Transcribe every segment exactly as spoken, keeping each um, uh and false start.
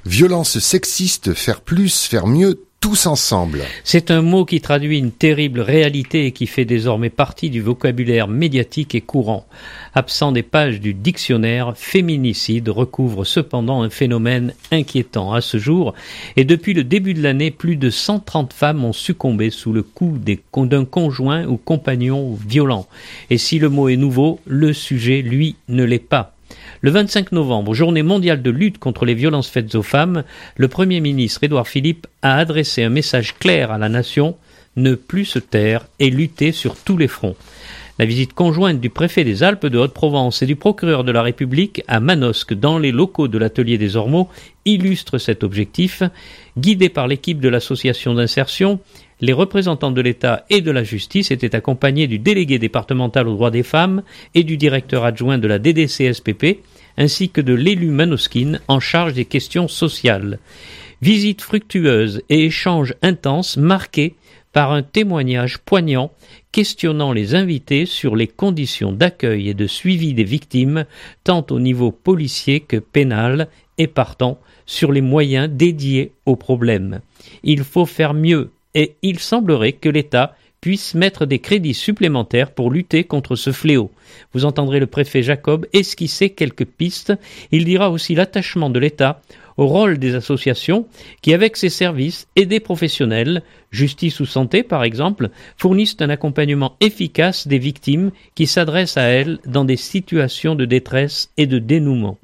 Violence sexiste, faire plus, faire mieux, tous ensemble. C'est un mot qui traduit une terrible réalité et qui fait désormais partie du vocabulaire médiatique et courant. Absent des pages du dictionnaire, féminicide recouvre cependant un phénomène inquiétant à ce jour, et depuis le début de l'année, plus de cent trente femmes ont succombé sous le coup des, d'un conjoint ou compagnon violent. Et si le mot est nouveau, le sujet, lui, ne l'est pas. Le vingt-cinq novembre, journée mondiale de lutte contre les violences faites aux femmes, le Premier ministre Édouard Philippe a adressé un message clair à la nation, ne plus se taire et lutter sur tous les fronts. La visite conjointe du préfet des Alpes de Haute-Provence et du procureur de la République à Manosque dans les locaux de l'atelier des Ormeaux illustre cet objectif. Guidés par l'équipe de l'association d'insertion, les représentants de l'État et de la justice étaient accompagnés du délégué départemental aux droits des femmes et du directeur adjoint de la D D C S P P, ainsi que de l'élu manosquine en charge des questions sociales. Visite fructueuse et échange intense marqués par un témoignage poignant questionnant les invités sur les conditions d'accueil et de suivi des victimes, tant au niveau policier que pénal, et partant sur les moyens dédiés aux problèmes. Il faut faire mieux, et il semblerait que l'État puisse mettre des crédits supplémentaires pour lutter contre ce fléau. Vous entendrez le préfet Jacob esquisser quelques pistes. Il dira aussi l'attachement de l'État au rôle des associations qui, avec ses services et des professionnels, justice ou santé par exemple, fournissent un accompagnement efficace des victimes qui s'adressent à elles dans des situations de détresse et de dénouement.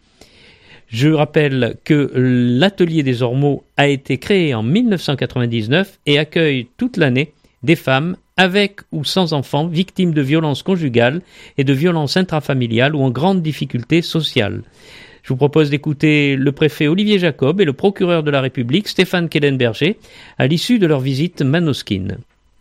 Je rappelle que l'atelier des Ormeaux a été créé en dix-neuf cent quatre-vingt-dix-neuf et accueille toute l'année des femmes avec ou sans enfants victimes de violences conjugales et de violences intrafamiliales ou en grande difficulté sociale. Je vous propose d'écouter le préfet Olivier Jacob et le procureur de la République Stéphane Kellenberger à l'issue de leur visite manosquine.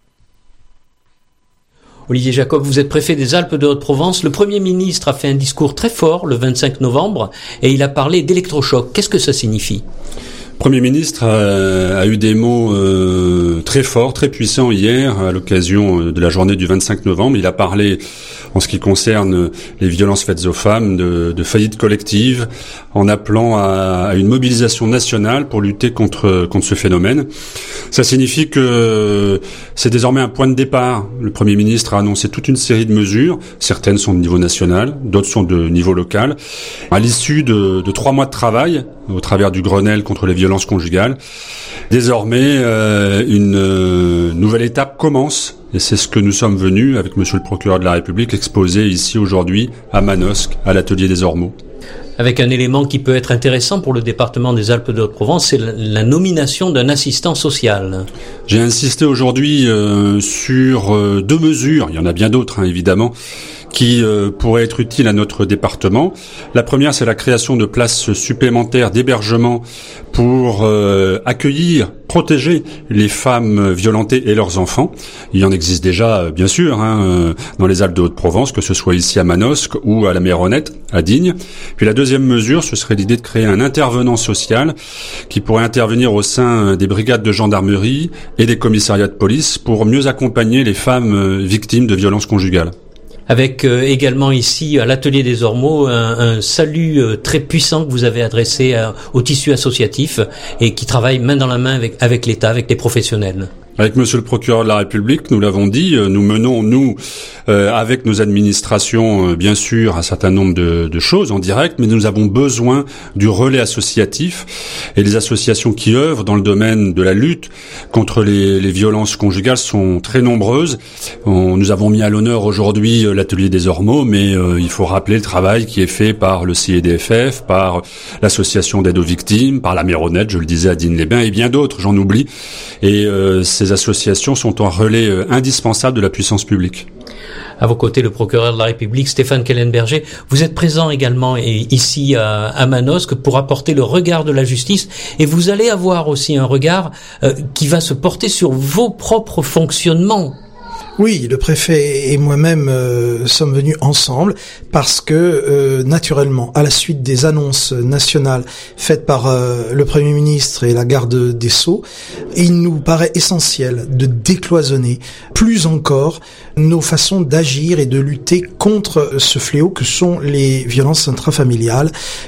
Olivier Jacob, vous êtes préfet des Alpes de Haute-Provence. Le Premier ministre a fait un discours très fort le vingt-cinq novembre et il a parlé d'électrochoc. Qu'est-ce que ça signifie ? Le Premier ministre a, a eu des mots euh, très forts, très puissants hier à l'occasion de la journée du vingt-cinq novembre. Il a parlé, en ce qui concerne les violences faites aux femmes, de, de faillite collective, en appelant à, à une mobilisation nationale pour lutter contre, contre ce phénomène. Ça signifie que c'est désormais un point de départ. Le Premier ministre a annoncé toute une série de mesures. Certaines sont de niveau national, d'autres sont de niveau local. À l'issue de, de trois mois de travail, au travers du Grenelle contre les violences conjugales. Désormais, euh, une euh, nouvelle étape commence, et c'est ce que nous sommes venus, avec Monsieur le procureur de la République, exposer ici aujourd'hui à Manosque, à l'atelier des Ormeaux. Avec un élément qui peut être intéressant pour le département des Alpes de Haute-Provence, c'est la nomination d'un assistant social. J'ai insisté aujourd'hui euh, sur euh, deux mesures, il y en a bien d'autres hein, évidemment, qui euh, pourraient être utiles à notre département. La première, c'est la création de places supplémentaires d'hébergement pour euh, accueillir, protéger les femmes violentées et leurs enfants. Il y en existe déjà, bien sûr, hein, euh, dans les Alpes de Haute-Provence, que ce soit ici à Manosque ou à la Méronnette, à Digne. Puis la deuxième mesure, ce serait l'idée de créer un intervenant social qui pourrait intervenir au sein des brigades de gendarmerie et des commissariats de police pour mieux accompagner les femmes victimes de violences conjugales. Avec euh, également ici à l'atelier des Ormeaux un, un salut euh, très puissant que vous avez adressé à, au tissu associatif et qui travaille main dans la main avec, avec l'État, avec les professionnels. Avec Monsieur le procureur de la République, nous l'avons dit, nous menons, nous, euh, avec nos administrations, euh, bien sûr, un certain nombre de, de choses en direct, mais nous avons besoin du relais associatif. Et les associations qui œuvrent dans le domaine de la lutte contre les, les violences conjugales sont très nombreuses. On, nous avons mis à l'honneur aujourd'hui euh, l'atelier des Ormeaux, mais euh, il faut rappeler le travail qui est fait par le C I D F F, par l'association d'aide aux victimes, par la Méronnette, je le disais, à Digne-les-Bains, et bien d'autres, j'en oublie. Et euh, ces associations sont un relais euh, indispensable de la puissance publique. À vos côtés, le procureur de la République, Stéphane Kellenberger. Vous êtes présent également et ici à, à Manosque pour apporter le regard de la justice et vous allez avoir aussi un regard euh, qui va se porter sur vos propres fonctionnements. Oui, le préfet et moi-même euh, sommes venus ensemble parce que, euh, naturellement, à la suite des annonces nationales faites par euh, le Premier ministre et la garde des Sceaux, il nous paraît essentiel de décloisonner plus encore nos façons d'agir et de lutter contre ce fléau que sont les violences intrafamiliales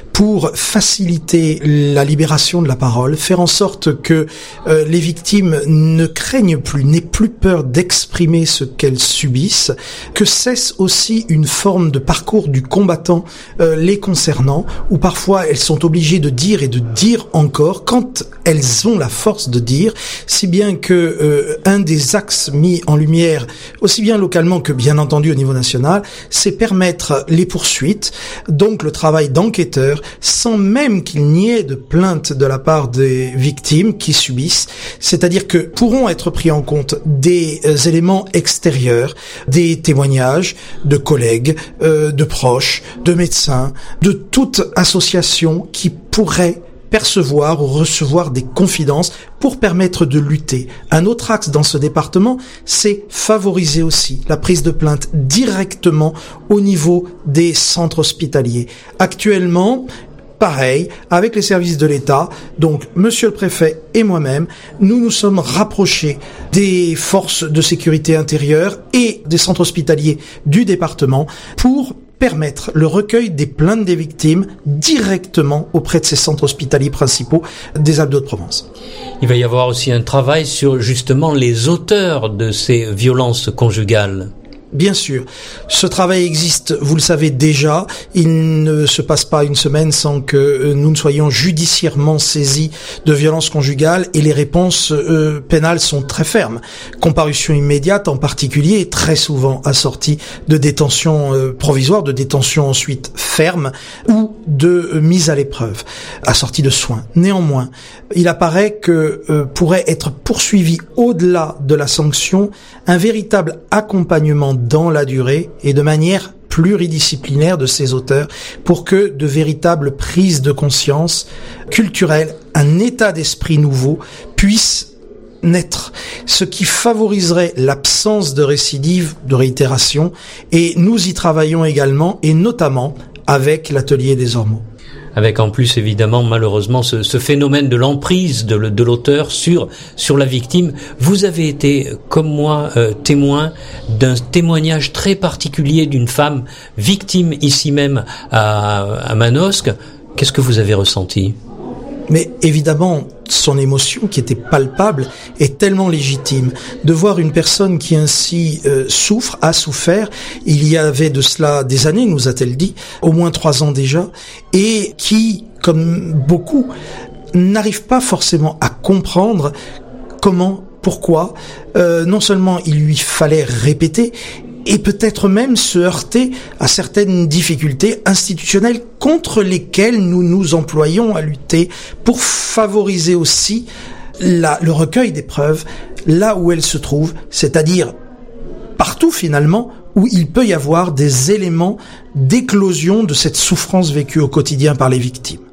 pour faciliter la libération de la parole, faire en sorte que euh, les victimes ne craignent plus, n'aient plus peur d'exprimer ce qu'elles subissent, que cesse aussi une forme de parcours du combattant euh, les concernant, où parfois elles sont obligées de dire et de dire encore quand elles ont la force de dire, si bien que euh, un des axes mis en lumière, aussi bien localement que bien entendu au niveau national, c'est permettre les poursuites, donc le travail d'enquêteur, sans même qu'il n'y ait de plainte de la part des victimes qui subissent, c'est-à-dire que pourront être pris en compte des euh, éléments extérieurs, des témoignages de collègues, euh, de proches, de médecins, de toute association qui pourrait percevoir ou recevoir des confidences pour permettre de lutter. Un autre axe dans ce département, c'est favoriser aussi la prise de plainte directement au niveau des centres hospitaliers. Actuellement, pareil, avec les services de l'État, donc monsieur le préfet et moi-même, nous nous sommes rapprochés des forces de sécurité intérieure et des centres hospitaliers du département pour permettre le recueil des plaintes des victimes directement auprès de ces centres hospitaliers principaux des Alpes-de-Haute-Provence. Il va y avoir aussi un travail sur justement les auteurs de ces violences conjugales. Bien sûr, ce travail existe, vous le savez déjà, il ne se passe pas une semaine sans que nous ne soyons judiciairement saisis de violences conjugales et les réponses euh, pénales sont très fermes. Comparution immédiate en particulier, très souvent assortie de détention euh, provisoire, de détention ensuite ferme ou de euh, mise à l'épreuve, assortie de soins. Néanmoins, il apparaît que euh, pourrait être poursuivi au-delà de la sanction un véritable accompagnement dans la durée et de manière pluridisciplinaire de ces auteurs pour que de véritables prises de conscience culturelles, un état d'esprit nouveau puissent naître, ce qui favoriserait l'absence de récidive, de réitération, et nous y travaillons également et notamment avec l'atelier des Ormeaux. Avec en plus évidemment malheureusement ce, ce phénomène de l'emprise de, de l'auteur sur sur la victime. Vous avez été comme moi euh, témoin d'un témoignage très particulier d'une femme victime ici même à, à Manosque. Qu'est-ce que vous avez ressenti ? Mais évidemment, son émotion qui était palpable est tellement légitime. De voir une personne qui ainsi euh, souffre, a souffert, il y avait de cela des années, nous a-t-elle dit, au moins trois ans déjà, et qui, comme beaucoup, n'arrive pas forcément à comprendre comment, pourquoi, euh, non seulement il lui fallait répéter, et peut-être même se heurter à certaines difficultés institutionnelles contre lesquelles nous nous employons à lutter pour favoriser aussi la, le recueil des preuves là où elles se trouvent, c'est-à-dire partout finalement où il peut y avoir des éléments d'éclosion de cette souffrance vécue au quotidien par les victimes.